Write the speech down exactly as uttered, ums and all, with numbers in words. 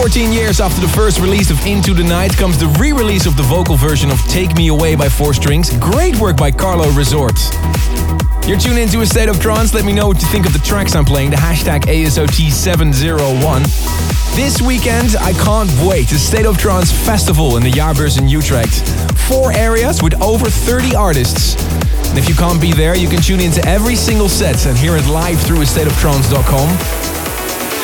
fourteen years after the first release of Into the Night comes the re-release of the vocal version of Take Me Away by Four Strings. Great work by Carlo Resort. You're tuned into A State of Trance. Let me know what you think of the tracks I'm playing. The hashtag A S O T seven oh one. This weekend, I can't wait. The State of Trance Festival in the Jaarbeurs in Utrecht. Four areas with over thirty artists. And if you can't be there, you can tune into every single set and hear it live through a state of trance dot com.